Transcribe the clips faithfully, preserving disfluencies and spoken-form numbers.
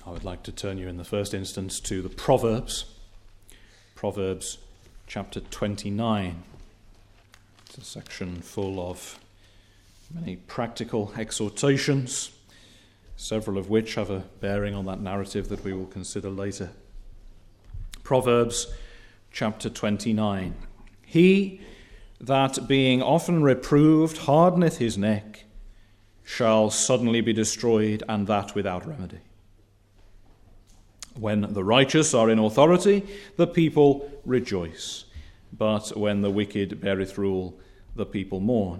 I would like to turn you in the first instance to the Proverbs. Proverbs chapter twenty-nine. It's a section full of many practical exhortations, several of which have a bearing on that narrative that we will consider later. Proverbs chapter twenty-nine. He that being often reproved hardeneth his neck shall suddenly be destroyed, and that without remedy. When the righteous are in authority, the people rejoice, but when the wicked beareth rule, the people mourn.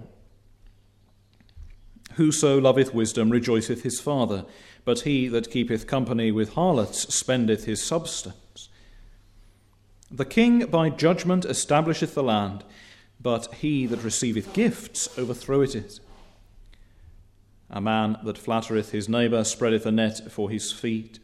Whoso loveth wisdom rejoiceth his father, but he that keepeth company with harlots spendeth his substance. The king by judgment establisheth the land, but he that receiveth gifts overthroweth it. A man that flattereth his neighbour spreadeth a net for his feet.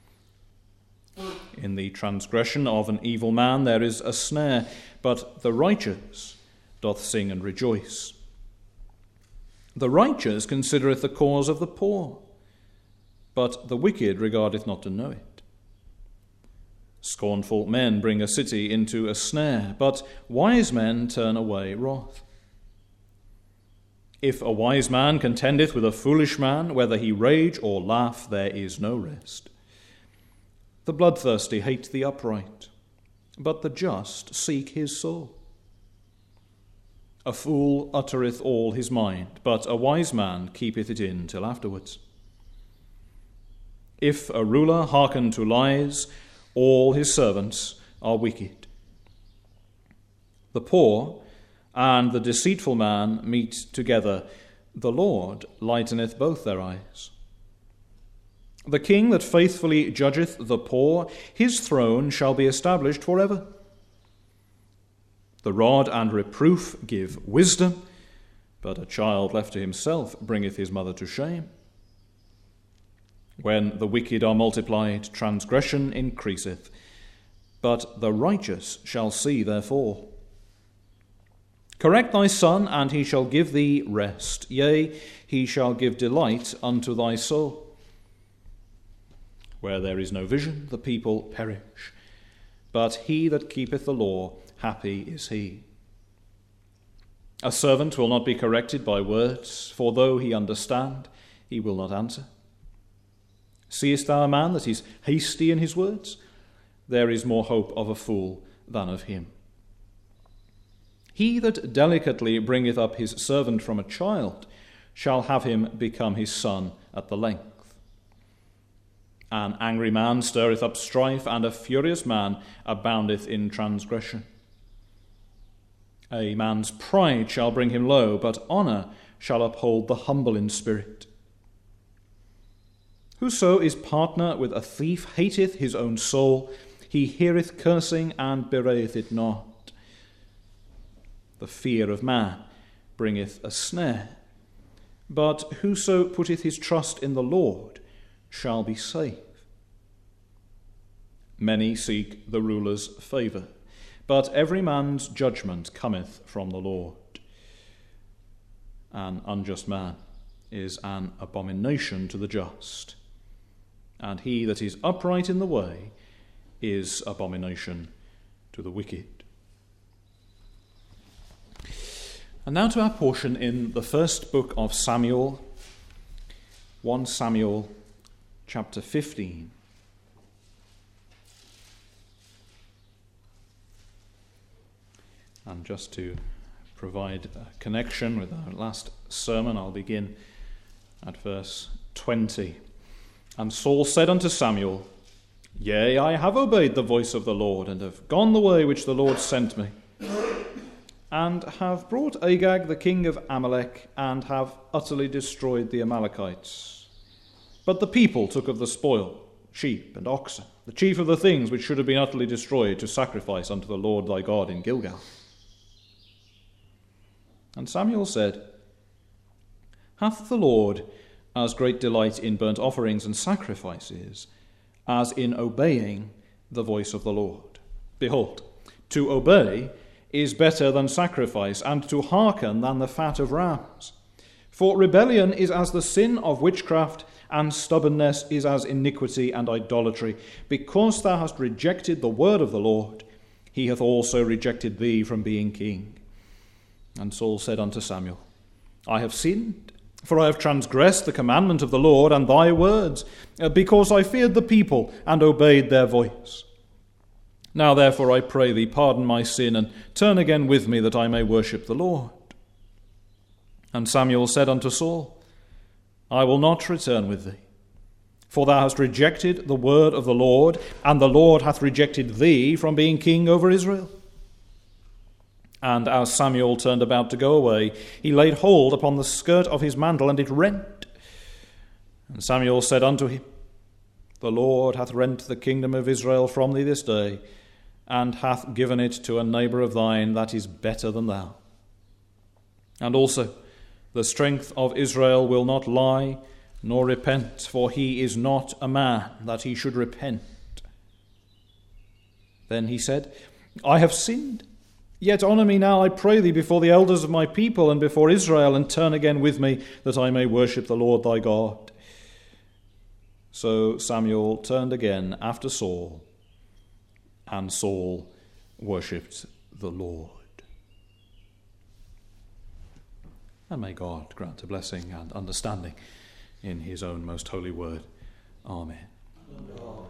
In the transgression of an evil man there is a snare, but the righteous doth sing and rejoice. The righteous considereth the cause of the poor, but the wicked regardeth not to know it. Scornful men bring a city into a snare, but wise men turn away wrath. If a wise man contendeth with a foolish man, whether he rage or laugh, there is no rest. The bloodthirsty hate the upright, but the just seek his soul. A fool uttereth all his mind, but a wise man keepeth it in till afterwards. If a ruler hearken to lies, all his servants are wicked. The poor and the deceitful man meet together, the Lord lighteneth both their eyes. The king that faithfully judgeth the poor, his throne shall be established forever. The rod and reproof give wisdom, but a child left to himself bringeth his mother to shame. When the wicked are multiplied, transgression increaseth, but the righteous shall see their fall. Correct thy son, and he shall give thee rest, yea, he shall give delight unto thy soul. Where there is no vision, the people perish, but he that keepeth the law, happy is he. A servant will not be corrected by words, for though he understand, he will not answer. Seest thou a man that is hasty in his words? There is more hope of a fool than of him. He that delicately bringeth up his servant from a child shall have him become his son at the length. An angry man stirreth up strife, and a furious man aboundeth in transgression. A man's pride shall bring him low, but honour shall uphold the humble in spirit. Whoso is partner with a thief hateth his own soul. He heareth cursing and bewrayeth it not. The fear of man bringeth a snare, but whoso putteth his trust in the Lord shall be safe. Many seek the ruler's favour, but every man's judgment cometh from the Lord. An unjust man is an abomination to the just, and he that is upright in the way is abomination to the wicked. And now to our portion in the first book of Samuel, First Samuel chapter fifteen. And just to provide a connection with our last sermon, I'll begin at verse twenty. And Saul said unto Samuel, Yea, I have obeyed the voice of the Lord, and have gone the way which the Lord sent me, and have brought Agag the king of Amalek, and have utterly destroyed the Amalekites. But the people took of the spoil, sheep and oxen, the chief of the things which should have been utterly destroyed, to sacrifice unto the Lord thy God in Gilgal. And Samuel said, Hath the Lord as great delight in burnt offerings and sacrifices as in obeying the voice of the Lord? Behold, to obey is better than sacrifice, and to hearken than the fat of rams. For rebellion is as the sin of witchcraft, and stubbornness is as iniquity and idolatry. Because thou hast rejected the word of the Lord, he hath also rejected thee from being king. And Saul said unto Samuel, I have sinned, for I have transgressed the commandment of the Lord and thy words, because I feared the people and obeyed their voice. Now therefore I pray thee, pardon my sin, and turn again with me, that I may worship the Lord. And Samuel said unto Saul, I will not return with thee, for thou hast rejected the word of the Lord, and the Lord hath rejected thee from being king over Israel. And as Samuel turned about to go away, he laid hold upon the skirt of his mantle, and it rent. And Samuel said unto him, The Lord hath rent the kingdom of Israel from thee this day, and hath given it to a neighbour of thine that is better than thou. And also, the strength of Israel will not lie, nor repent, for he is not a man that he should repent. Then he said, I have sinned. Yet honour me now, I pray thee, before the elders of my people and before Israel, and turn again with me, that I may worship the Lord thy God. So Samuel turned again after Saul, and Saul worshipped the Lord. And may God grant a blessing and understanding in his own most holy word. Amen. Amen.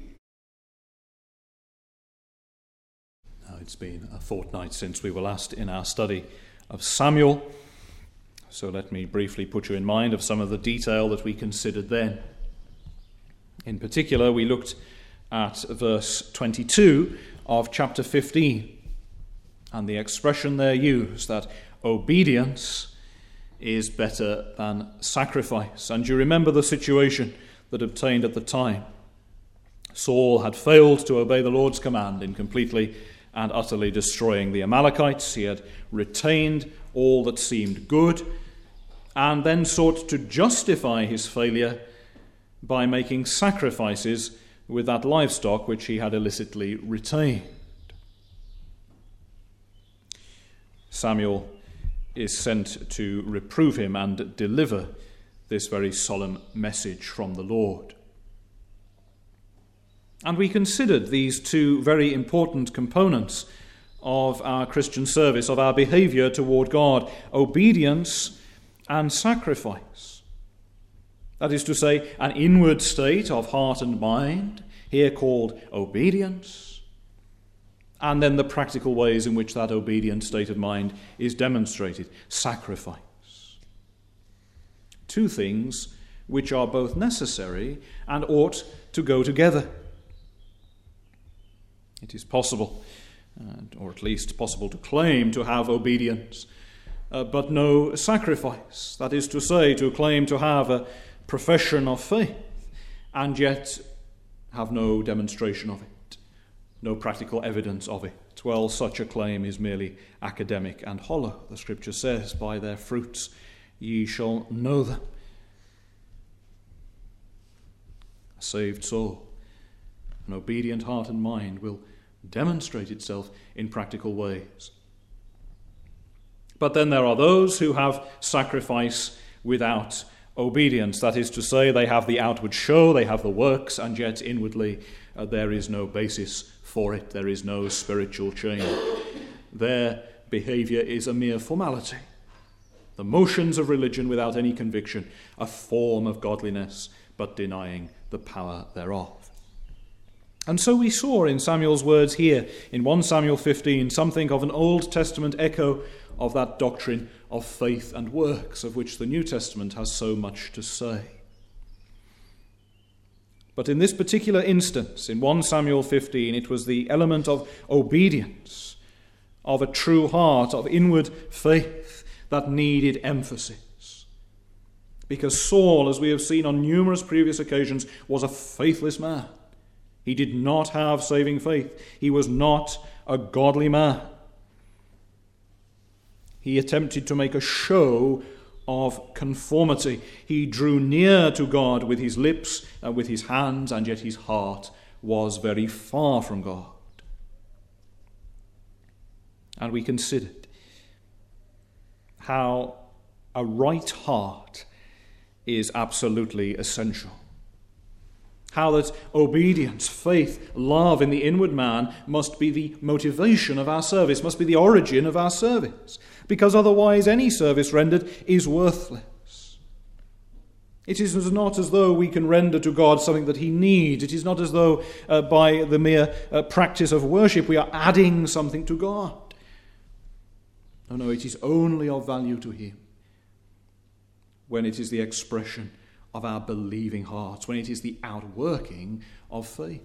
Now it's been a fortnight since we were last in our study of Samuel, so let me briefly put you in mind of some of the detail that we considered then. In particular, we looked at verse twenty-two of chapter fifteen, and the expression there used, that obedience is better than sacrifice. And you remember the situation that obtained at the time. Saul had failed to obey the Lord's command in completely and utterly destroying the Amalekites. He had retained all that seemed good, and then sought to justify his failure by making sacrifices with that livestock which he had illicitly retained. Samuel is sent to reprove him and deliver this very solemn message from the Lord. And we considered these two very important components of our Christian service, of our behaviour toward God: obedience and sacrifice. That is to say, an inward state of heart and mind, here called obedience, and then the practical ways in which that obedient state of mind is demonstrated: sacrifice. Two things which are both necessary and ought to go together. It is possible, uh, or at least possible to claim to have obedience, uh, but no sacrifice. That is to say, to claim to have a profession of faith, and yet have no demonstration of it, no practical evidence of it. Well, such a claim is merely academic and hollow. The Scripture says, by their fruits ye shall know them. A saved soul, an obedient heart and mind will demonstrate itself in practical ways. But then there are those who have sacrifice without obedience. That is to say, they have the outward show, they have the works, and yet inwardly uh, there is no basis for it. There is no spiritual change. Their behavior is a mere formality. The motions of religion without any conviction, a form of godliness, but denying the power thereof. And so we saw in Samuel's words here in First Samuel fifteen something of an Old Testament echo of that doctrine of faith and works, of which the New Testament has so much to say. But in this particular instance, in First Samuel fifteen, it was the element of obedience, of a true heart, of inward faith that needed emphasis. Because Saul, as we have seen on numerous previous occasions, was a faithless man. He did not have saving faith. He was not a godly man. He attempted to make a show of conformity. He drew near to God with his lips and with his hands, and yet his heart was very far from God. And we considered how A right heart is absolutely essential. How that obedience, faith, love in the inward man must be the motivation of our service, must be the origin of our service, because otherwise any service rendered is worthless. It is not as though we can render to God something that he needs. It is not as though uh, by the mere uh, practice of worship we are adding something to God. No, no, it is only of value to him when it is the expression of our believing hearts, when it is the outworking of faith.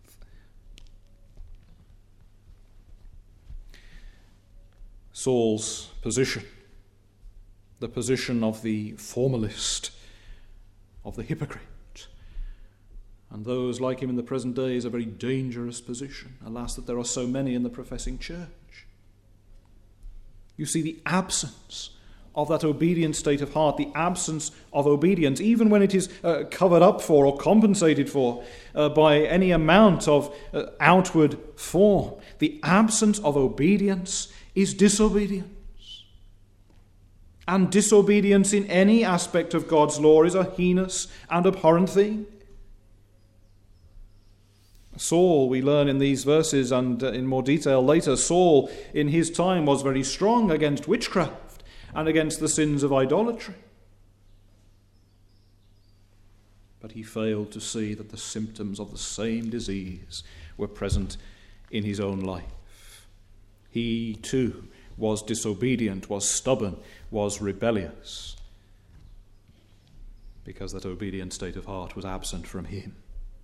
Saul's position, the position of the formalist, of the hypocrite, and those like him in the present day, is a very dangerous position. Alas, that there are so many in the professing church. You see the absence of that obedient state of heart, the absence of obedience, even when it is uh, covered up for or compensated for uh, by any amount of uh, outward form. The absence of obedience is disobedience. And disobedience in any aspect of God's law is a heinous and abhorrent thing. Saul, we learn in these verses and in more detail later, Saul in his time was very strong against witchcraft and against the sins of idolatry. But he failed to see that the symptoms of the same disease were present in his own life. He too was disobedient, was stubborn, was rebellious, because that obedient state of heart was absent from him.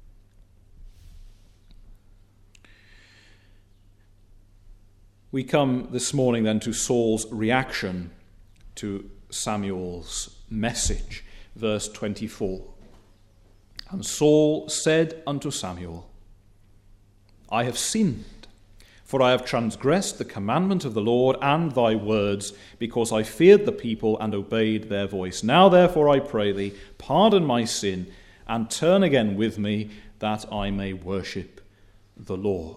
We come this morning then to Saul's reaction to Samuel's message. Verse twenty-four. And Saul said unto Samuel, I have sinned, for I have transgressed the commandment of the Lord and thy words, because I feared the people and obeyed their voice. Now therefore I pray thee, pardon my sin, and turn again with me, that I may worship the Lord.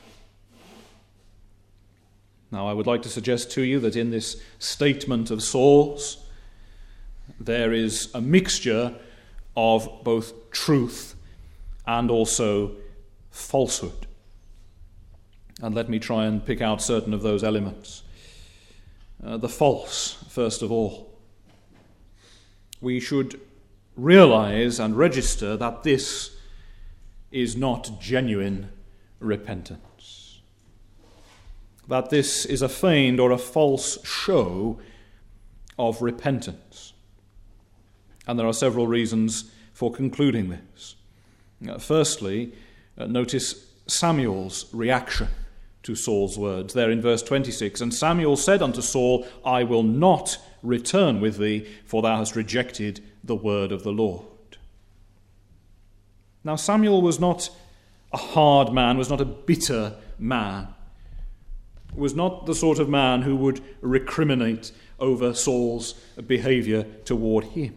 Now, I would like to suggest to you that in this statement of Saul's, there is a mixture of both truth and also falsehood. And let me try and pick out certain of those elements. Uh, the false, first of all. We should realize and register that this is not genuine repentance. That this is a feigned or a false show of repentance. And there are several reasons for concluding this. Uh, firstly, uh, notice Samuel's reaction to Saul's words. There in verse twenty-six, and Samuel said unto Saul, I will not return with thee, for thou hast rejected the word of the Lord. Now Samuel was not a hard man, was not a bitter man, was not the sort of man who would recriminate over Saul's behavior toward him.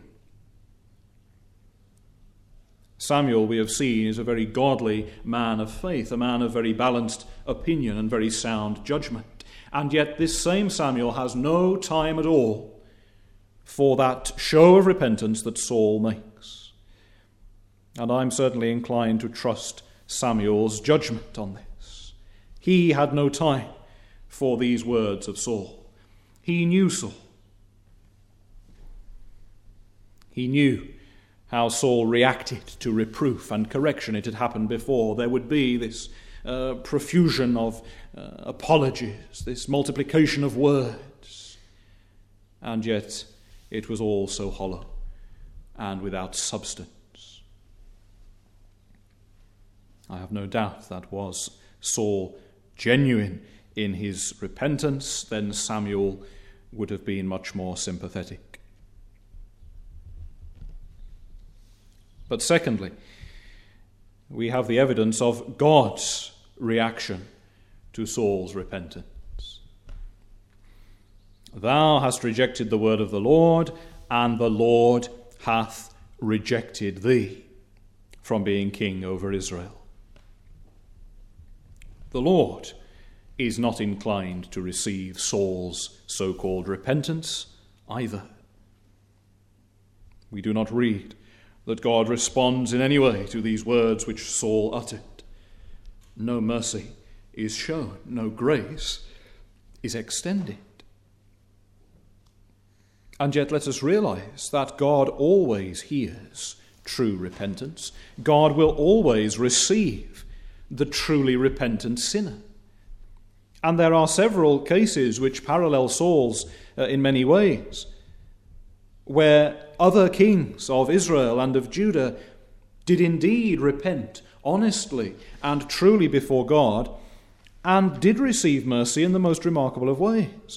Samuel, we have seen, is a very godly man of faith, a man of very balanced opinion and very sound judgment. And yet this same Samuel has no time at all for that show of repentance that Saul makes. And I'm certainly inclined to trust Samuel's judgment on this. He had no time for these words of Saul. He knew Saul. He knew how Saul reacted to reproof and correction. It had happened before. There would be this uh, profusion of uh, apologies, this multiplication of words. And yet it was all so hollow and without substance. I have no doubt that was Saul genuine in his repentance, then Samuel would have been much more sympathetic. But secondly, we have the evidence of God's reaction to Saul's repentance. Thou hast rejected the word of the Lord, and the Lord hath rejected thee from being king over Israel. The Lord is not inclined to receive Saul's so-called repentance either. We do not read that God responds in any way to these words which Saul uttered. No mercy is shown, no grace is extended. And yet let us realize that God always hears true repentance. God will always receive the truly repentant sinner. And there are several cases which parallel Saul's uh, in many ways, where other kings of Israel and of Judah did indeed repent honestly and truly before God, and did receive mercy in the most remarkable of ways.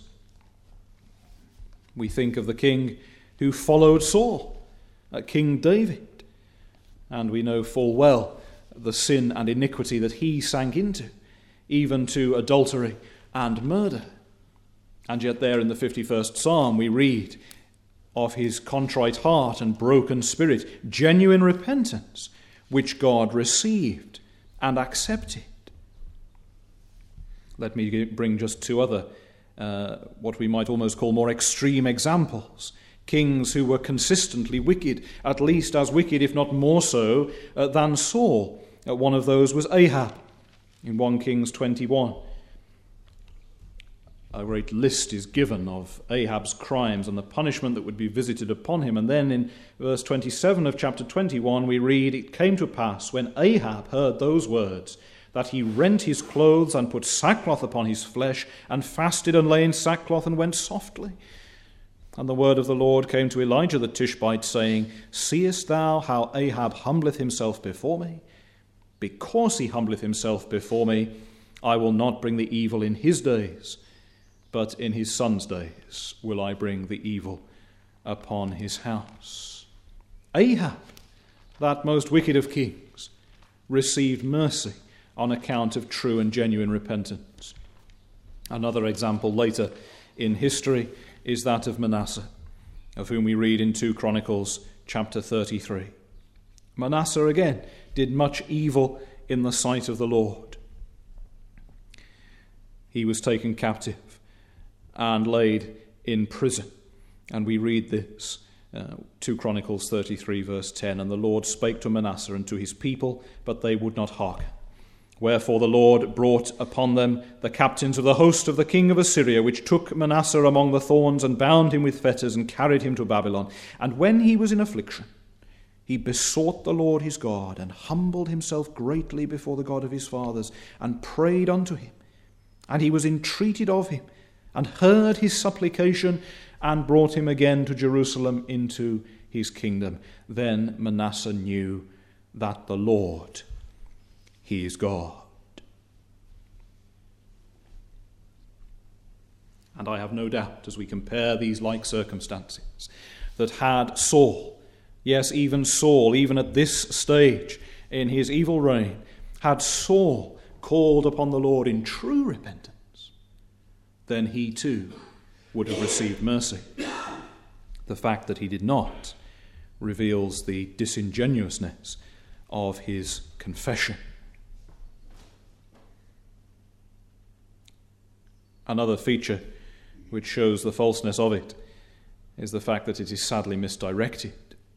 We think of the king who followed Saul, uh, King David, and we know full well the sin and iniquity that he sank into, even to adultery and murder. And yet there in the fifty-first Psalm we read of his contrite heart and broken spirit, genuine repentance, which God received and accepted. Let me bring just two other, uh, what we might almost call more extreme examples. Kings who were consistently wicked, at least as wicked, if not more so, uh, than Saul. Uh, one of those was Ahab in First Kings twenty-one. A great list is given of Ahab's crimes and the punishment that would be visited upon him. And then in verse twenty-seven of chapter twenty-one we read, "It came to pass when Ahab heard those words, that he rent his clothes and put sackcloth upon his flesh, and fasted and lay in sackcloth and went softly. And the word of the Lord came to Elijah the Tishbite, saying, Seest thou how Ahab humbleth himself before me? Because he humbleth himself before me, I will not bring the evil in his days, but in his son's days will I bring the evil upon his house." Ahab, that most wicked of kings, received mercy on account of true and genuine repentance. Another example later in history is that of Manasseh, of whom we read in Second Chronicles chapter thirty-three. Manasseh again did much evil in the sight of the Lord. He was taken captive and laid in prison. And we read this, uh, Second Chronicles thirty-three, verse ten, "And the Lord spake to Manasseh and to his people, but they would not hearken. Wherefore the Lord brought upon them the captains of the host of the king of Assyria, which took Manasseh among the thorns, and bound him with fetters, and carried him to Babylon. And when he was in affliction, he besought the Lord his God, and humbled himself greatly before the God of his fathers, and prayed unto him. And he was entreated of him, and heard his supplication, and brought him again to Jerusalem into his kingdom. Then Manasseh knew that the Lord, he is God." And I have no doubt, as we compare these like circumstances, that had Saul, yes, even Saul, even at this stage in his evil reign, had Saul called upon the Lord in true repentance, then he too would have received mercy. The fact that he did not reveals the disingenuousness of his confession. Another feature which shows the falseness of it is the fact that it is sadly misdirected.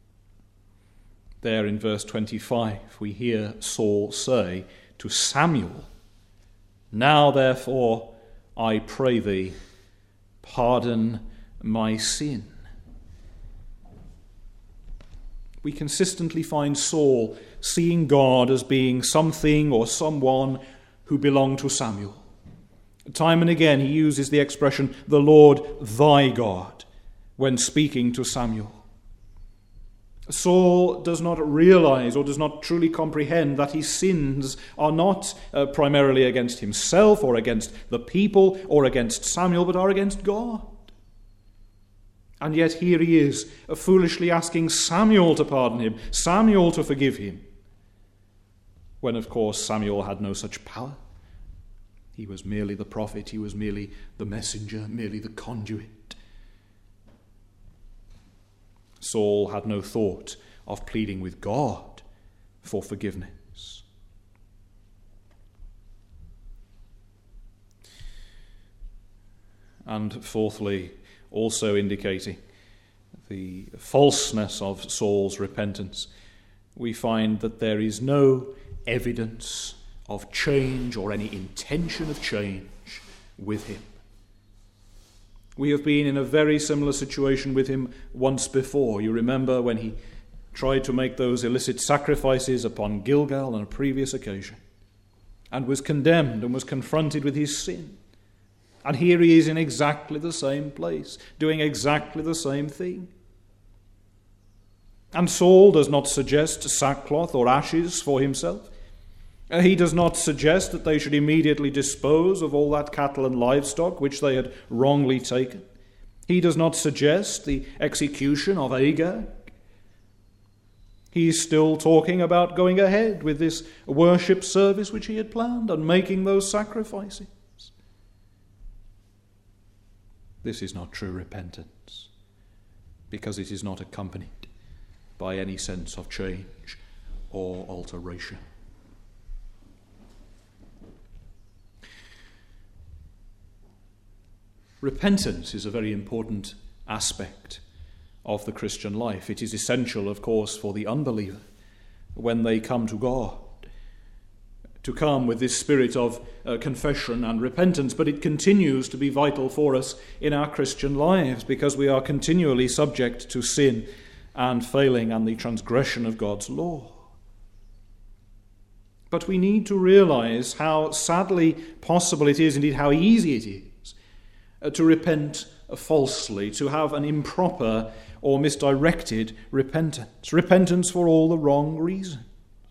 There in verse twenty-five we hear Saul say to Samuel, "Now therefore I pray thee, pardon my sin." We consistently find Saul seeing God as being something or someone who belonged to Samuel. Time and again he uses the expression, "the Lord thy God," when speaking to Samuel. Saul does not realize or does not truly comprehend that his sins are not uh, primarily against himself or against the people or against Samuel, but are against God. And yet here he is, uh, foolishly asking Samuel to pardon him, Samuel to forgive him, when of course Samuel had no such power. He was merely the prophet, he was merely the messenger, merely the conduit. Saul had no thought of pleading with God for forgiveness. And fourthly, also indicating the falseness of Saul's repentance, we find that there is no evidence of change or any intention of change with him. We have been in a very similar situation with him once before. You remember when he tried to make those illicit sacrifices upon Gilgal on a previous occasion, and was condemned and was confronted with his sin. And here he is in exactly the same place, doing exactly the same thing. And Saul does not suggest sackcloth or ashes for himself. He does not suggest that they should immediately dispose of all that cattle and livestock which they had wrongly taken. He does not suggest the execution of Agag. He is still talking about going ahead with this worship service which he had planned and making those sacrifices. This is not true repentance, because it is not accompanied by any sense of change or alteration. Repentance is a very important aspect of the Christian life. It is essential, of course, for the unbeliever when they come to God, to come with this spirit of uh, confession and repentance, but it continues to be vital for us in our Christian lives because we are continually subject to sin and failing and the transgression of God's law. But we need to realize how sadly possible it is, indeed how easy it is, uh, to repent falsely, to have an improper or misdirected repentance, repentance for all the wrong reasons.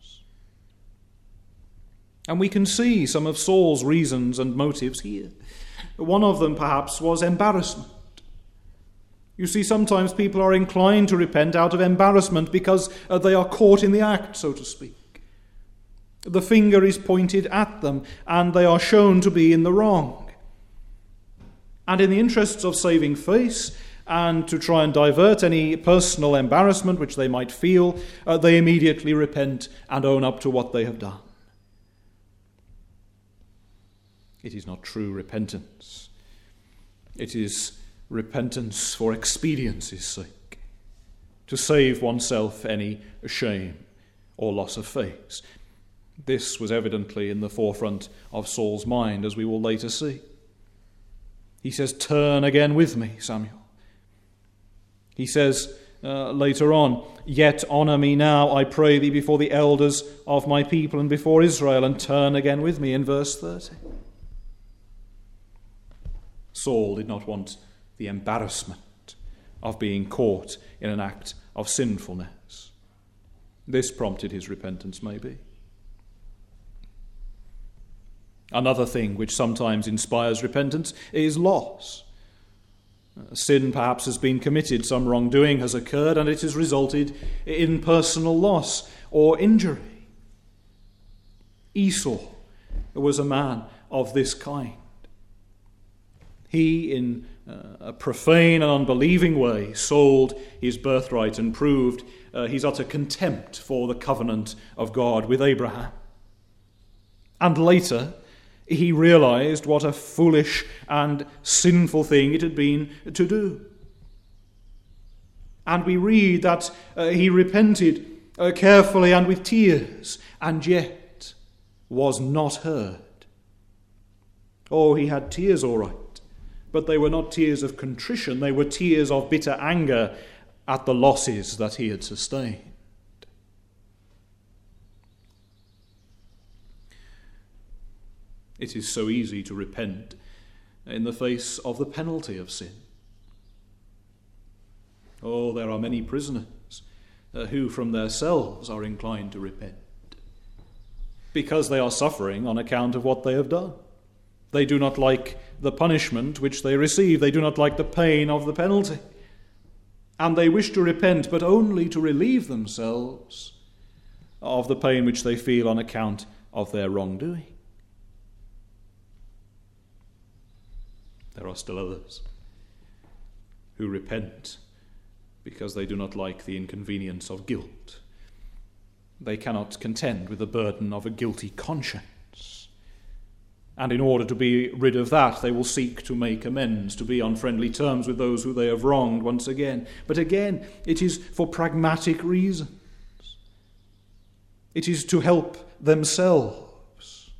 And we can see some of Saul's reasons and motives here. One of them, perhaps, was embarrassment. You see, sometimes people are inclined to repent out of embarrassment because uh, they are caught in the act, so to speak. The finger is pointed at them, and they are shown to be in the wrong. And in the interests of saving face, and to try and divert any personal embarrassment which they might feel, uh, they immediately repent and own up to what they have done. It is not true repentance. It is repentance for expediency's sake, to save oneself any shame or loss of face. This was evidently in the forefront of Saul's mind, as we will later see. He says, "Turn again with me, Samuel." He says uh, later on, "Yet honor me now, I pray thee, before the elders of my people and before Israel, and turn again with me," in verse thirty. Saul did not want the embarrassment of being caught in an act of sinfulness. This prompted his repentance, maybe. Another thing which sometimes inspires repentance is loss. Sin perhaps has been committed, some wrongdoing has occurred, and it has resulted in personal loss or injury. Esau was a man of this kind. He, in uh, a profane and unbelieving way, sold his birthright and proved uh, his utter contempt for the covenant of God with Abraham. And later, he realized what a foolish and sinful thing it had been to do. And we read that uh, he repented uh, carefully and with tears, and yet was not heard. Oh, he had tears all right, but they were not tears of contrition, they were tears of bitter anger at the losses that he had sustained. It is so easy to repent in the face of the penalty of sin. Oh, there are many prisoners uh, who from themselves are inclined to repent because they are suffering on account of what they have done. They do not like the punishment which they receive. They do not like the pain of the penalty. And they wish to repent, but only to relieve themselves of the pain which they feel on account of their wrongdoing. There are still others who repent because they do not like the inconvenience of guilt. They cannot contend with the burden of a guilty conscience. And in order to be rid of that, they will seek to make amends, to be on friendly terms with those who they have wronged once again. But again, it is for pragmatic reasons. It is to help themselves.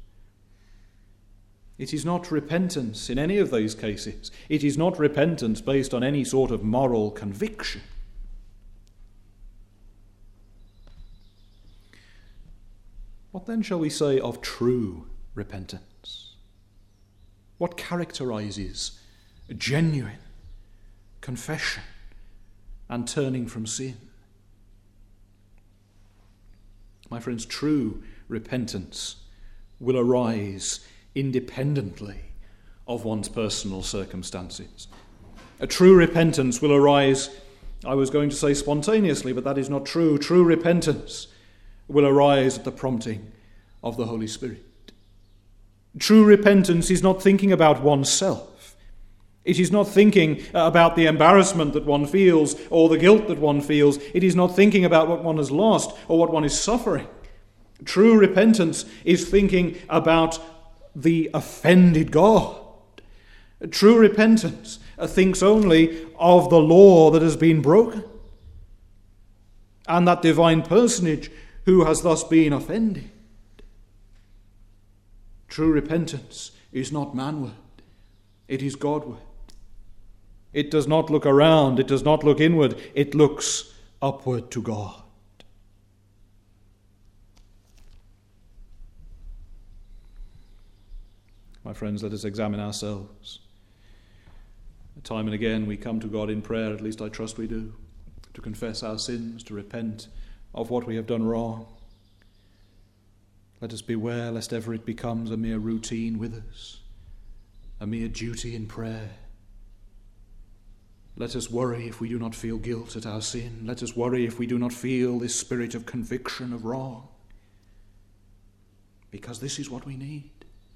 It is not repentance in any of those cases. It is not repentance based on any sort of moral conviction. What then shall we say of true repentance? What characterizes genuine confession and turning from sin? My friends, true repentance will arise independently of one's personal circumstances. A true repentance will arise, I was going to say spontaneously, but that is not true. True repentance will arise at the prompting of the Holy Spirit. True repentance is not thinking about oneself. It is not thinking about the embarrassment that one feels or the guilt that one feels. It is not thinking about what one has lost or what one is suffering. True repentance is thinking about the offended God. True repentance thinks only of the law that has been broken and that divine personage who has thus been offended. True repentance is not manward, it is Godward. It does not look around, it does not look inward, it looks upward to God. My friends, let us examine ourselves. Time and again we come to God in prayer, at least I trust we do, to confess our sins, to repent of what we have done wrong. Let us beware lest ever it becomes a mere routine with us, a mere duty in prayer. Let us worry if we do not feel guilt at our sin. Let us worry if we do not feel this spirit of conviction of wrong, because this is what we need.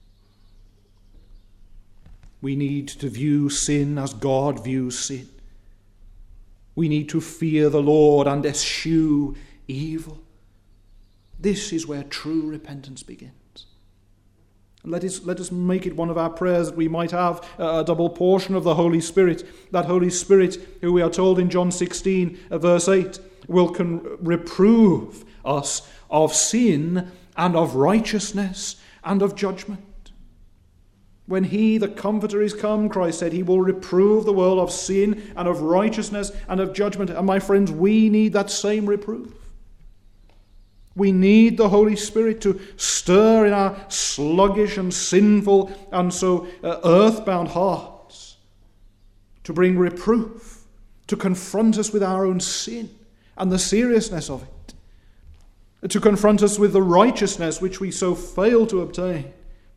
We need to view sin as God views sin. We need to fear the Lord and eschew evil. This is where true repentance begins. Let us, let us make it one of our prayers that we might have a double portion of the Holy Spirit. That Holy Spirit, who we are told in John sixteen, verse eight, will con- reprove us of sin and of righteousness and of judgment. When he, the Comforter, is come, Christ said, he will reprove the world of sin and of righteousness and of judgment. And my friends, we need that same reproof. We need the Holy Spirit to stir in our sluggish and sinful and so uh, earthbound hearts, to bring reproof, to confront us with our own sin and the seriousness of it, to confront us with the righteousness which we so fail to obtain,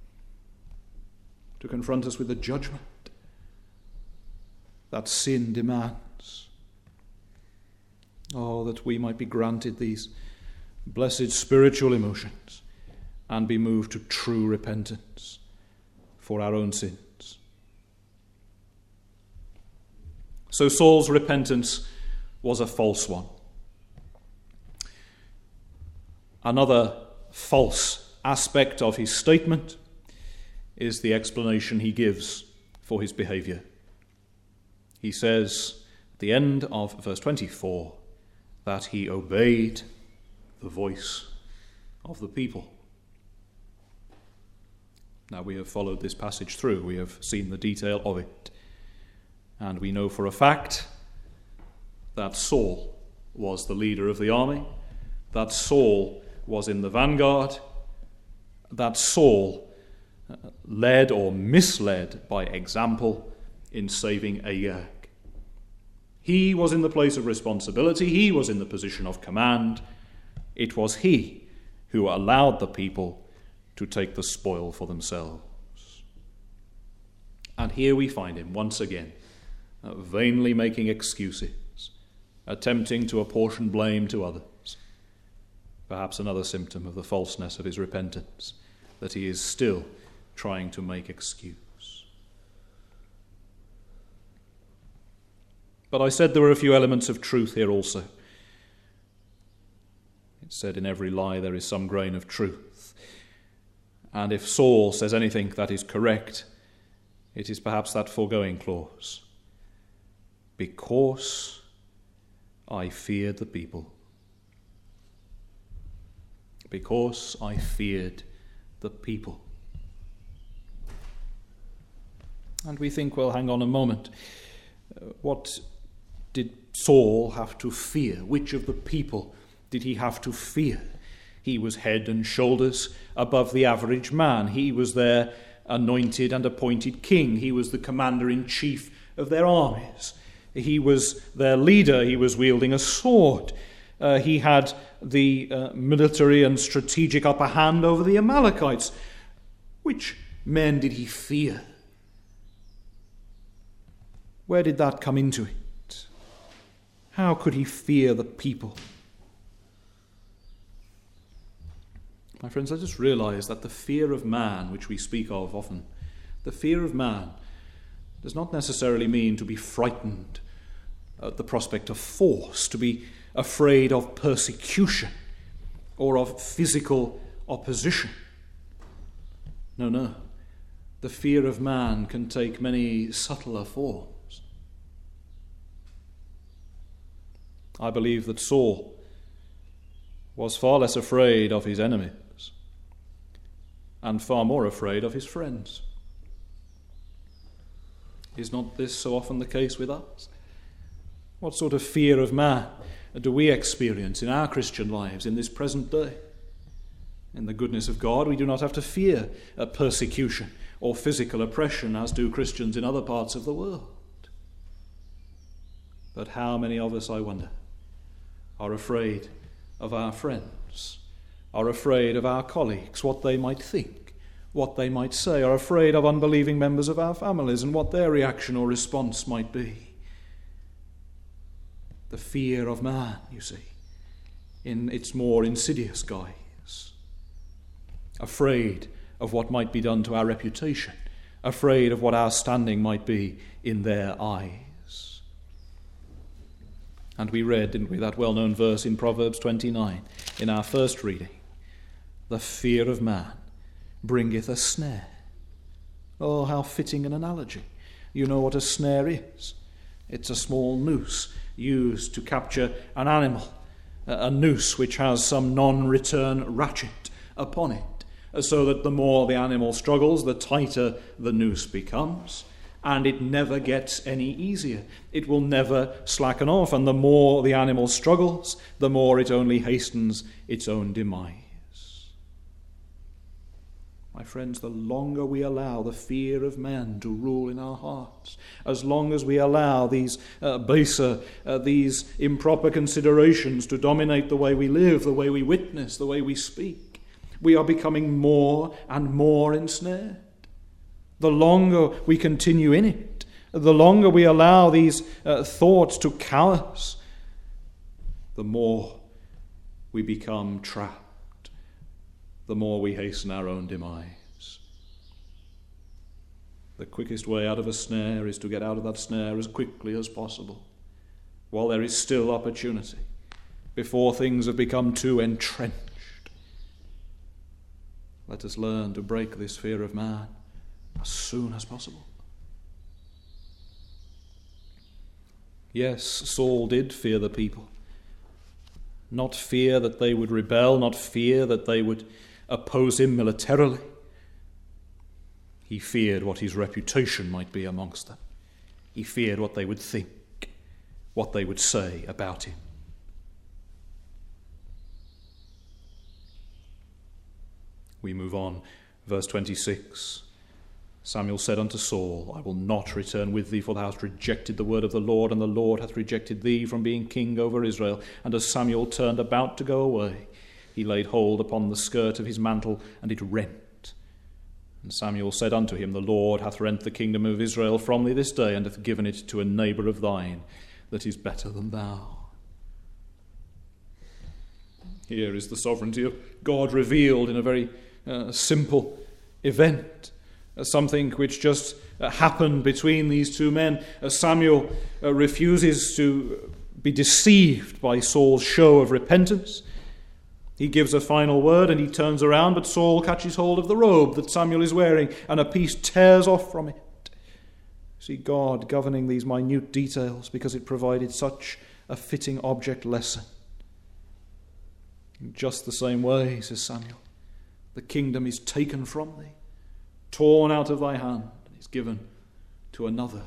to confront us with the judgment that sin demands. Oh, that we might be granted these blessed spiritual emotions and be moved to true repentance for our own sins. So Saul's repentance was a false one. Another false aspect of his statement is the explanation he gives for his behavior. He says at the end of verse twenty-four that he obeyed the voice of the people. Now, we have followed this passage through. We have seen the detail of it. And we know for a fact that Saul was the leader of the army, that Saul was in the vanguard, that Saul led or misled by example in saving Agag. He was in the place of responsibility. He was in the position of command. It was he who allowed the people to take the spoil for themselves. And here we find him once again, uh, vainly making excuses, attempting to apportion blame to others. Perhaps another symptom of the falseness of his repentance, that he is still trying to make excuse. But I said there were a few elements of truth here also. It said in every lie there is some grain of truth. And if Saul says anything that is correct, it is perhaps that foregoing clause. Because I feared the people. Because I feared the people. And we think, well, hang on a moment. What did Saul have to fear? Which of the people did he have to fear? He was head and shoulders above the average man. He was their anointed and appointed king. He was the commander-in-chief of their armies. He was their leader. He was wielding a sword. Uh, he had the uh, military and strategic upper hand over the Amalekites. Which men did he fear? Where did that come into it? How could he fear the people? My friends, I just realize that the fear of man, which we speak of often, the fear of man does not necessarily mean to be frightened at the prospect of force, to be afraid of persecution or of physical opposition. No, no. The fear of man can take many subtler forms. I believe that Saul was far less afraid of his enemies and far more afraid of his friends. Is not this so often the case with us? What sort of fear of man do we experience in our Christian lives in this present day? In the goodness of God, we do not have to fear a persecution or physical oppression as do Christians in other parts of the world. But how many of us, I wonder, are afraid of our friends, are afraid of our colleagues, what they might think, what they might say, are afraid of unbelieving members of our families and what their reaction or response might be? The fear of man, you see, in its more insidious guise. Afraid of what might be done to our reputation, afraid of what our standing might be in their eyes. And we read, didn't we, that well-known verse in Proverbs twenty-nine in our first reading. The fear of man bringeth a snare. Oh, how fitting an analogy. You know what a snare is. It's a small noose used to capture an animal, a noose which has some non-return ratchet upon it, so that the more the animal struggles, the tighter the noose becomes, and it never gets any easier. It will never slacken off, and the more the animal struggles, the more it only hastens its own demise. My friends, the longer we allow the fear of man to rule in our hearts, as long as we allow these uh, baser, uh, these improper considerations to dominate the way we live, the way we witness, the way we speak, we are becoming more and more ensnared. The longer we continue in it, the longer we allow these uh, thoughts to cow us, the more we become trapped. The more we hasten our own demise. The quickest way out of a snare is to get out of that snare as quickly as possible, while there is still opportunity, before things have become too entrenched. Let us learn to break this fear of man as soon as possible. Yes, Saul did fear the people. Not fear that they would rebel, not fear that they would oppose him militarily. He feared what his reputation might be amongst them. He feared what they would think, what they would say about him. We move on. Verse twenty-six. Samuel said unto Saul, I will not return with thee, for thou hast rejected the word of the Lord, and the Lord hath rejected thee from being king over Israel. And as Samuel turned about to go away, he laid hold upon the skirt of his mantle, and it rent. And Samuel said unto him, The Lord hath rent the kingdom of Israel from thee this day, and hath given it to a neighbour of thine that is better than thou. Here is the sovereignty of God revealed in a very uh, simple event. Something which just uh, happened between these two men. Uh, Samuel uh, refuses to be deceived by Saul's show of repentance. He gives a final word and he turns around, but Saul catches hold of the robe that Samuel is wearing and a piece tears off from it. See God governing these minute details because it provided such a fitting object lesson. In just the same way, says Samuel, the kingdom is taken from thee, torn out of thy hand, and is given to another.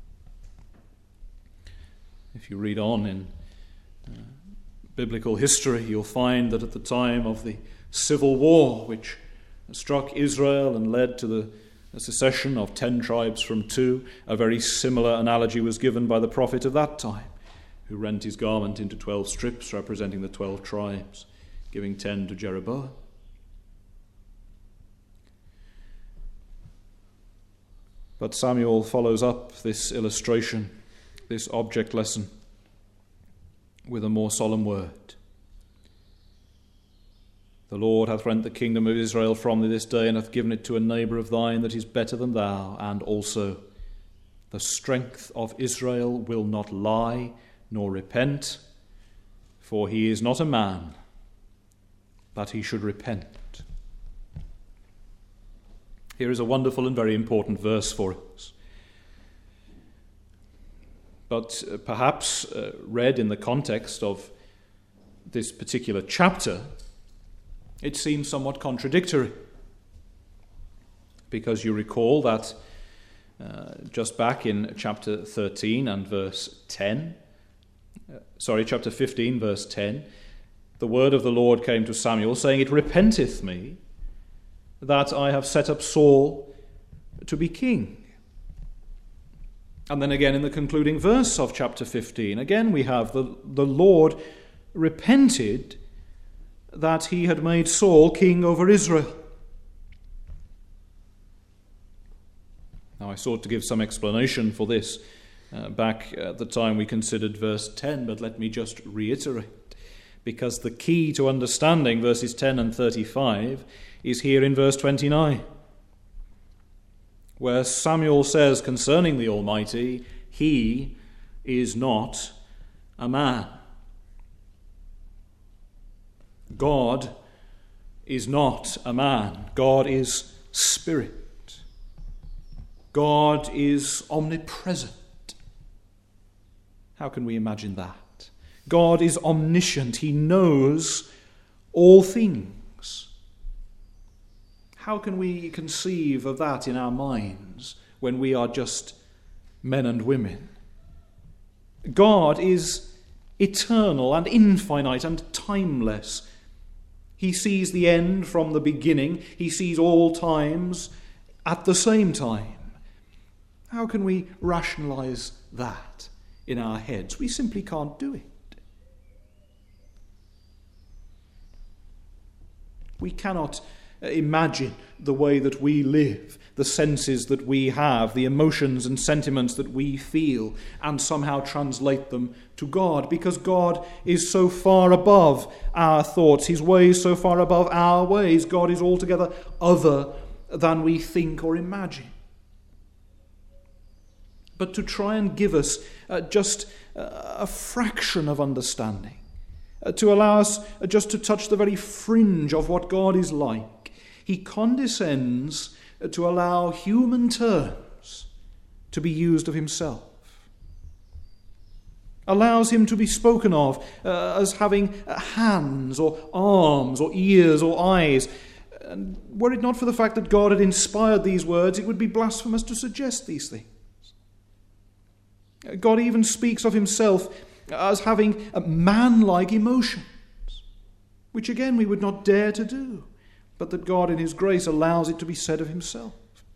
If you read on in uh, biblical history, you'll find that at the time of the civil war, which struck Israel and led to the secession of ten tribes from two, a very similar analogy was given by the prophet of that time, who rent his garment into twelve strips representing the twelve tribes, giving ten to Jeroboam. But Samuel follows up this illustration, this object lesson, with a more solemn word. The Lord hath rent the kingdom of Israel from thee this day, and hath given it to a neighbour of thine that is better than thou, and also the strength of Israel will not lie nor repent, for he is not a man that he should repent. Here is a wonderful and very important verse for us. But uh, perhaps uh, read in the context of this particular chapter, it seems somewhat contradictory. Because you recall that uh, just back in chapter thirteen and verse ten, uh, sorry, chapter fifteen, verse ten, the word of the Lord came to Samuel, saying, It repenteth me that I have set up Saul to be king. And then again in the concluding verse of chapter fifteen, again we have the, the Lord repented that he had made Saul king over Israel. Now I sought to give some explanation for this uh, back at the time we considered verse ten, but let me just reiterate, because the key to understanding verses ten and thirty-five is here in verse twenty-nine, where Samuel says concerning the Almighty, He is not a man. God is not a man. God is spirit. God is omnipresent. How can we imagine that? God is omniscient. He knows all things. How can we conceive of that in our minds when we are just men and women? God is eternal and infinite and timeless. He sees the end from the beginning. He sees all times at the same time. How can we rationalize that in our heads? We simply can't do it. We cannot imagine the way that we live, the senses that we have, the emotions and sentiments that we feel, and somehow translate them to God, because God is so far above our thoughts, his ways so far above our ways. God is altogether other than we think or imagine. But to try and give us uh, just uh, a fraction of understanding, uh, to allow us uh, just to touch the very fringe of what God is like, he condescends to allow human terms to be used of himself. Allows him to be spoken of uh, as having hands or arms or ears or eyes. And were it not for the fact that God had inspired these words, it would be blasphemous to suggest these things. God even speaks of himself as having man-like emotions, which again we would not dare to do, but that God in his grace allows it to be said of himself.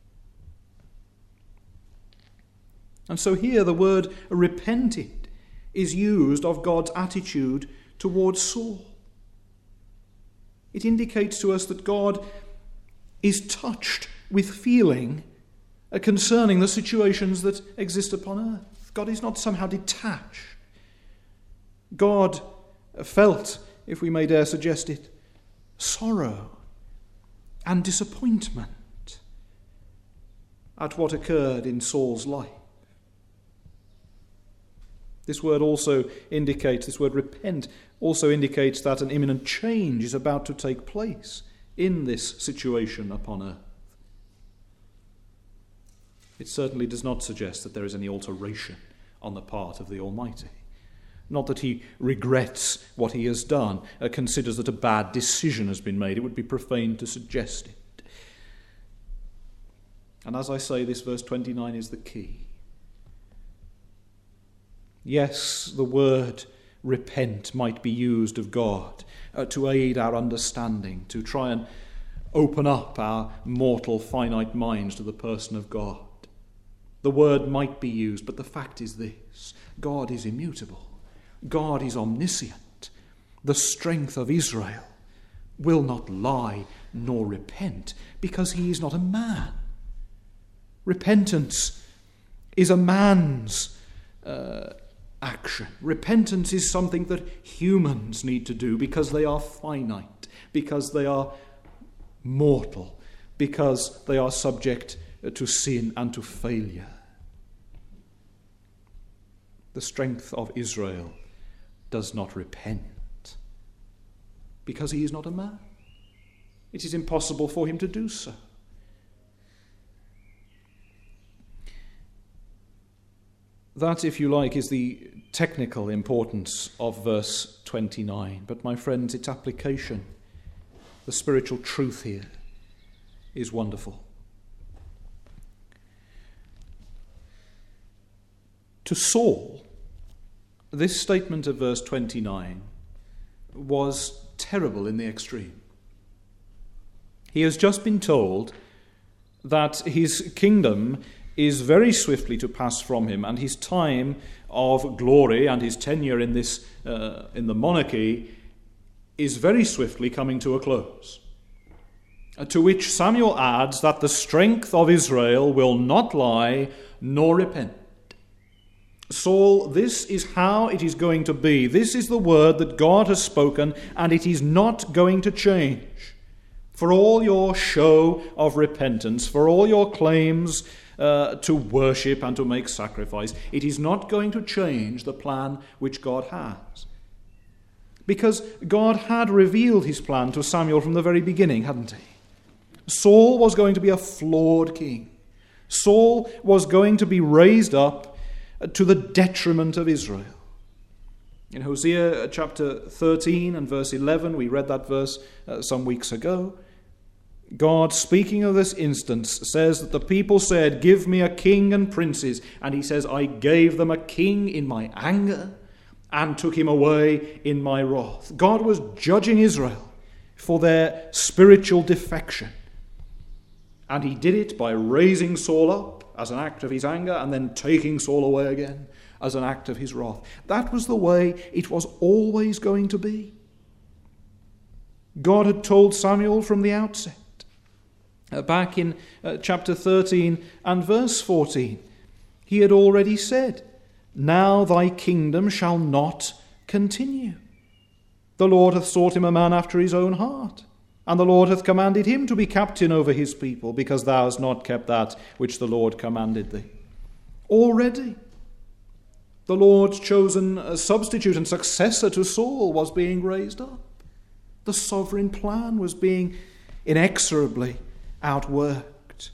And so here the word repented is used of God's attitude towards Saul. It indicates to us that God is touched with feeling concerning the situations that exist upon earth. God is not somehow detached. God felt, if we may dare suggest it, sorrow and disappointment at what occurred in Saul's life. This word also indicates, this word repent, also indicates that an imminent change is about to take place in this situation upon earth. It certainly does not suggest that there is any alteration on the part of the Almighty. Not that he regrets what he has done, uh, considers that a bad decision has been made. It would be profane to suggest it. And as I say, this verse twenty-nine is the key. Yes, the word repent might be used of God uh, to aid our understanding, to try and open up our mortal, finite minds to the person of God. The word might be used, but the fact is this: God is immutable. God is omniscient. The strength of Israel will not lie nor repent, because he is not a man. Repentance is a man's uh, action. Repentance is something that humans need to do because they are finite, because they are mortal, because they are subject to sin and to failure. The strength of Israel does not repent because he is not a man. It is impossible for him to do so. That, if you like, is the technical importance of verse twenty-nine. But my friends, its application, the spiritual truth here, is wonderful. To Saul, this statement of verse twenty-nine was terrible in the extreme. He has just been told that his kingdom is very swiftly to pass from him, and his time of glory and his tenure in this uh, in the monarchy is very swiftly coming to a close. Uh, to which Samuel adds that the strength of Israel will not lie nor repent. Saul, this is how it is going to be. This is the word that God has spoken, and it is not going to change. For all your show of repentance, for all your claims uh, to worship and to make sacrifice, it is not going to change the plan which God has. Because God had revealed his plan to Samuel from the very beginning, hadn't he? Saul was going to be a flawed king. Saul was going to be raised up to the detriment of Israel. In Hosea chapter thirteen and verse eleven, we read that verse uh, some weeks ago. God, speaking of this instance, says that the people said, "Give me a king and princes." And he says, "I gave them a king in my anger and took him away in my wrath." God was judging Israel for their spiritual defection. And he did it by raising Saul up as an act of his anger and then taking Saul away again as an act of his wrath. That was the way it was always going to be. God had told Samuel from the outset. Uh, back in uh, chapter thirteen and verse fourteen, he had already said, "Now thy kingdom shall not continue. The Lord hath sought him a man after his own heart, and the Lord hath commanded him to be captain over his people, because thou hast not kept that which the Lord commanded thee." Already, the Lord's chosen substitute and successor to Saul was being raised up. The sovereign plan was being inexorably outworked.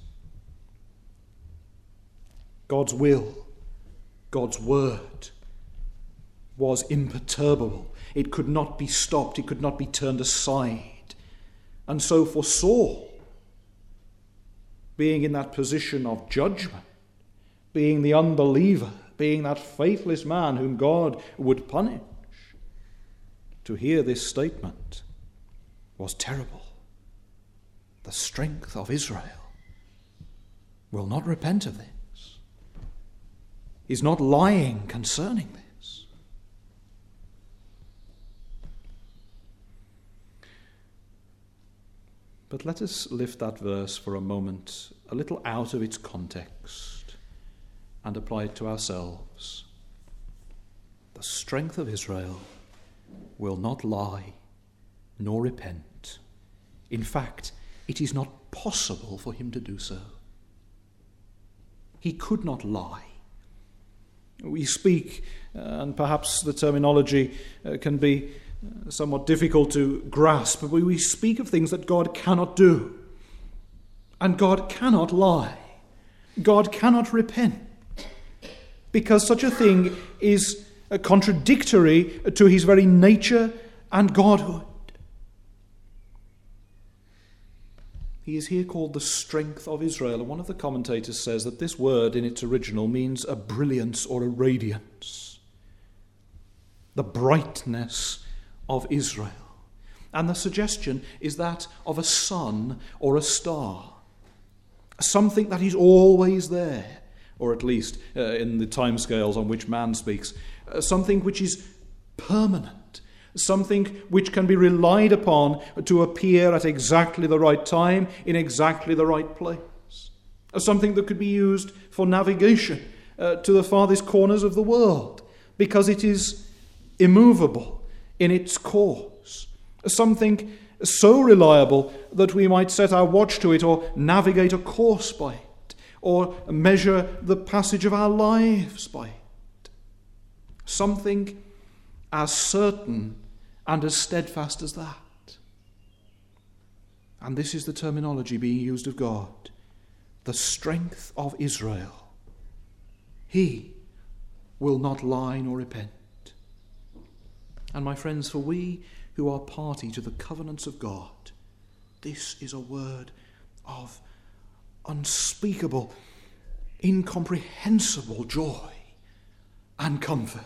God's will, God's word, was imperturbable. It could not be stopped. It could not be turned aside. And so for Saul, being in that position of judgment, being the unbeliever, being that faithless man whom God would punish, to hear this statement was terrible. The strength of Israel will not repent of this, is not lying concerning this. But let us lift that verse for a moment a little out of its context and apply it to ourselves. The strength of Israel will not lie nor repent. In fact, it is not possible for him to do so. He could not lie. We speak, uh, and perhaps the terminology uh, can be uh, somewhat difficult to grasp, but we speak of things that God cannot do. And God cannot lie. God cannot repent. Because such a thing is uh, contradictory to his very nature and Godhood. He is here called the strength of Israel. And one of the commentators says that this word in its original means a brilliance or a radiance. The brightness of Israel. And the suggestion is that of a sun or a star. Something that is always there. Or at least uh, in the timescales on which man speaks. Uh, something which is permanent. Something which can be relied upon to appear at exactly the right time, in exactly the right place. Something that could be used for navigation uh, to the farthest corners of the world, because it is immovable in its course. Something so reliable that we might set our watch to it, or navigate a course by it, or measure the passage of our lives by it. Something as certain and as steadfast as that. And this is the terminology being used of God. The strength of Israel. He will not lie nor repent. And my friends, for we who are party to the covenants of God, this is a word of unspeakable, incomprehensible joy and comfort.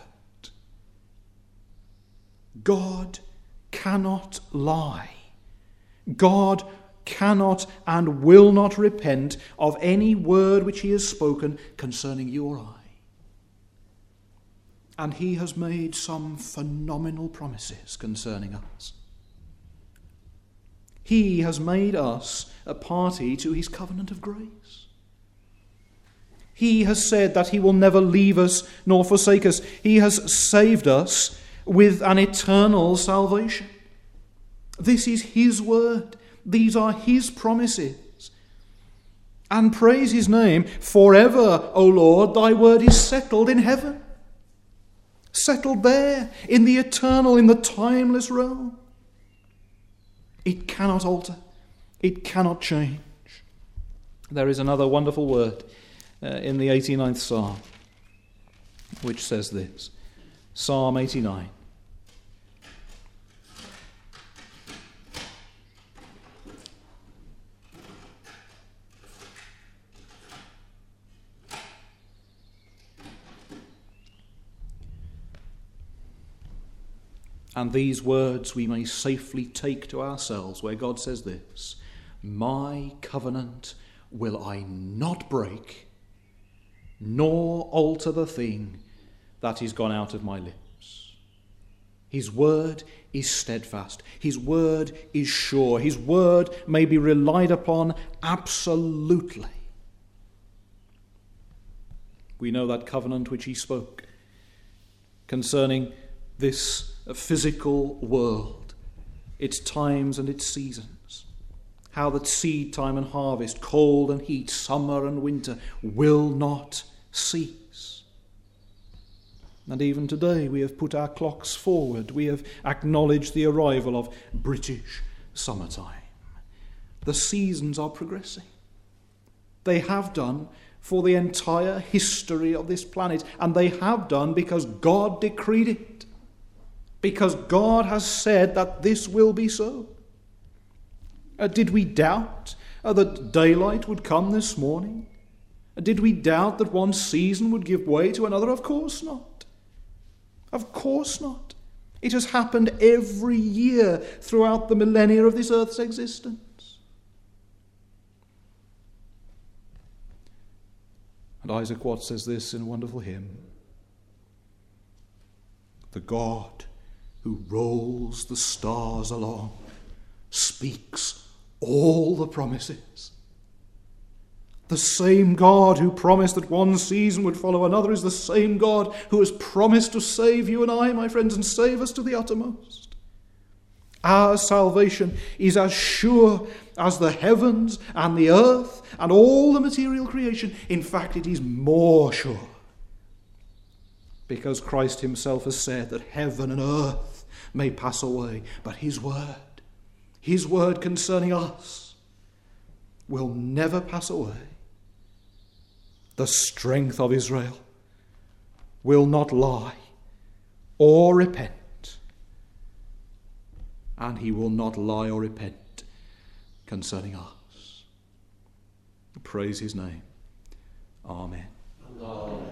God cannot lie. God cannot and will not repent of any word which he has spoken concerning you or I. And he has made some phenomenal promises concerning us. He has made us a party to his covenant of grace. He has said that he will never leave us nor forsake us. He has saved us with an eternal salvation. This is his word. These are his promises. And praise his name, forever, O Lord, thy word is settled in heaven. Settled there, in the eternal, in the timeless realm. It cannot alter. It cannot change. There is another wonderful word uh, in the eighty-ninth Psalm, which says this. Psalm eighty-nine. And these words we may safely take to ourselves, where God says this, my covenant will I not break, nor alter the thing that is gone out of my lips. His word is steadfast. His word is sure. His word may be relied upon absolutely. We know that covenant which he spoke concerning this physical world, its times and its seasons, how that seed time and harvest, cold and heat, summer and winter will not cease. And even today we have put our clocks forward. We have acknowledged the arrival of British summertime. The seasons are progressing. They have done for the entire history of this planet, and they have done because God decreed it. Because God has said that this will be so. Uh, did we doubt uh, that daylight would come this morning? Uh, did we doubt that one season would give way to another? Of course not. Of course not. It has happened every year throughout the millennia of this earth's existence. And Isaac Watts says this in a wonderful hymn. The God who rolls the stars along speaks all the promises. The same God who promised that one season would follow another is the same God who has promised to save you and I, my friends, and save us to the uttermost. Our salvation is as sure as the heavens and the earth and all the material creation. In fact, it is more sure. because Christ himself has said that heaven and earth may pass away, but his word, his word concerning us, will never pass away. The strength of Israel will not lie or repent, and he will not lie or repent concerning us. Praise his name. Amen. Amen.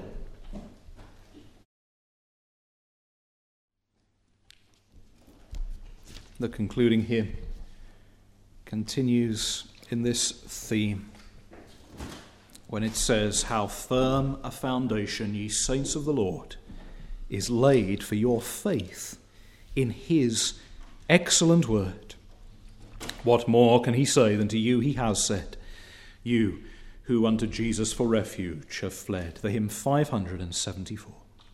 The concluding hymn continues in this theme when it says, "How firm a foundation, ye saints of the Lord, is laid for your faith in his excellent word. What more can he say than to you he has said, you who unto Jesus for refuge have fled?" The hymn five hundred seventy-four.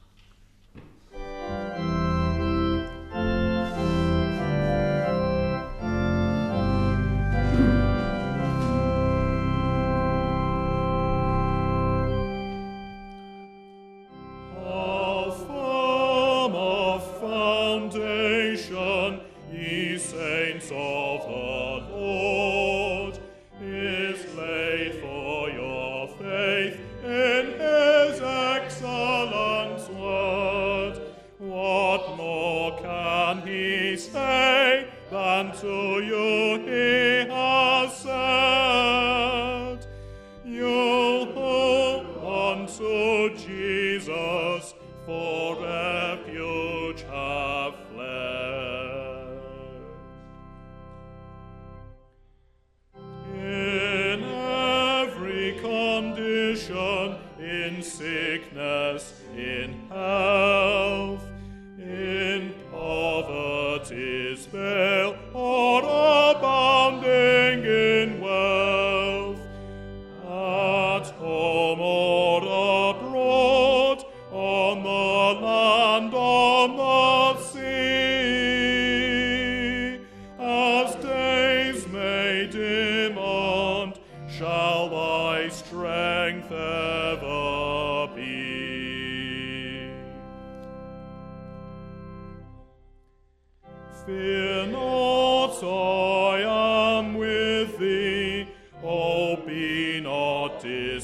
Fear not, I am with thee. Oh, be not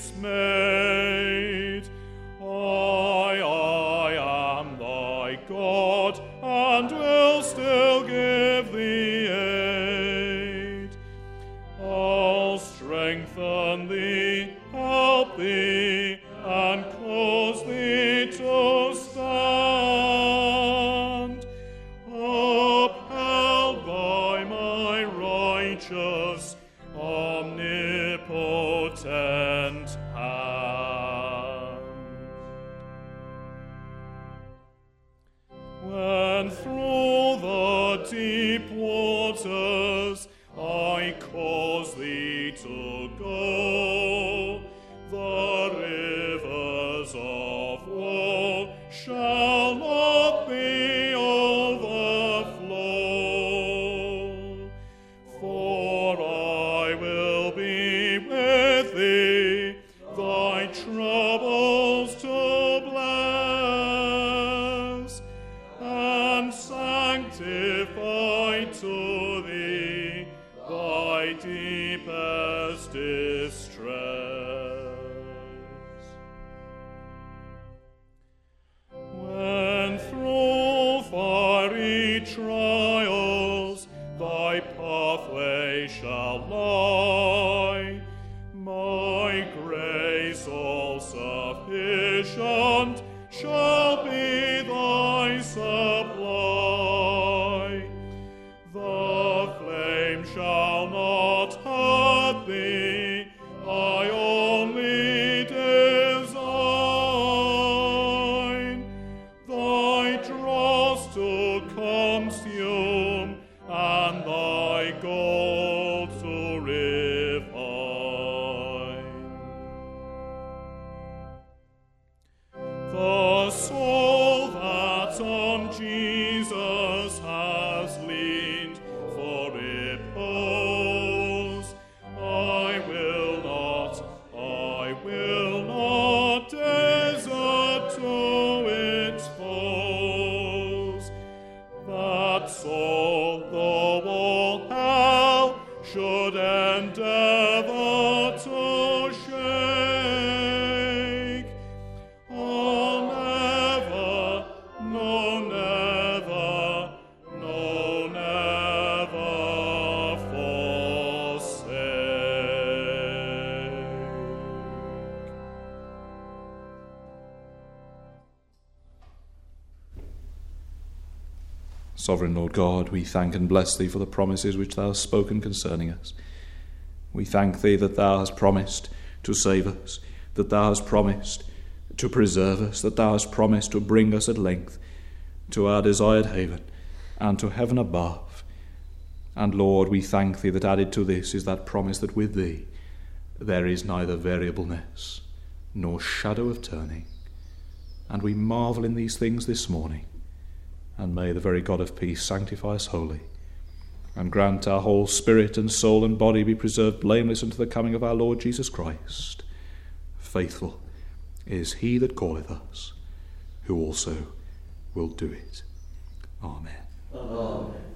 dismayed. I, I am thy God, and will still give thee aid. I'll strengthen thee, help thee, and cause thee to stand, upheld by my righteous, omnipotent hand. When through the deep waters I cause thee to go, the rivers of woe shall not thee overflow. For I will be with thee, thy troubles to bless, and sanctify to thee thy deepest distress. When through fiery trials thy pathway shall lie, my grace all sufficient shall be thy supply. The flame shall not hurt thee, I only design thy dross to consume, and thy gold to refine. The soul should endeavour to shake. Oh, never, no, never, no, never forsake. Sovereign Lord God, we thank and bless thee for the promises which thou hast spoken concerning us. We thank thee that thou hast promised to save us, that thou hast promised to preserve us, that thou hast promised to bring us at length to our desired haven and to heaven above. And Lord, we thank thee that added to this is that promise that with thee there is neither variableness nor shadow of turning. And we marvel in these things this morning. And may the very God of peace sanctify us wholly, and grant our whole spirit and soul and body be preserved blameless unto the coming of our Lord Jesus Christ. Faithful is he that calleth us, who also will do it. Amen. Amen.